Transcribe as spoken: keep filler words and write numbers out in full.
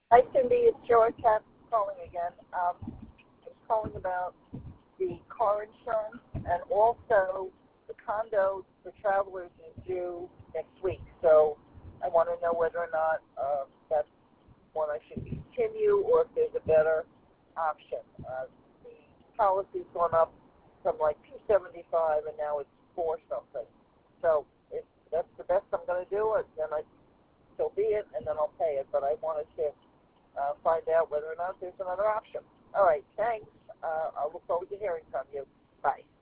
Hi, Cindy. It's George Katz calling again. Um, I was calling about the car insurance and also the condo for travelers is due next week. So I want to know whether or not uh, that's one I should continue or if there's a better option. Uh, the policy's gone up from like two seventy-five and now it's four something. So if that's the best I'm going to do, then I so be it, and then I'll pay it. But I wanted to uh, find out whether or not there's another option. All right, thanks. Uh, I'll look forward to hearing from you. Bye.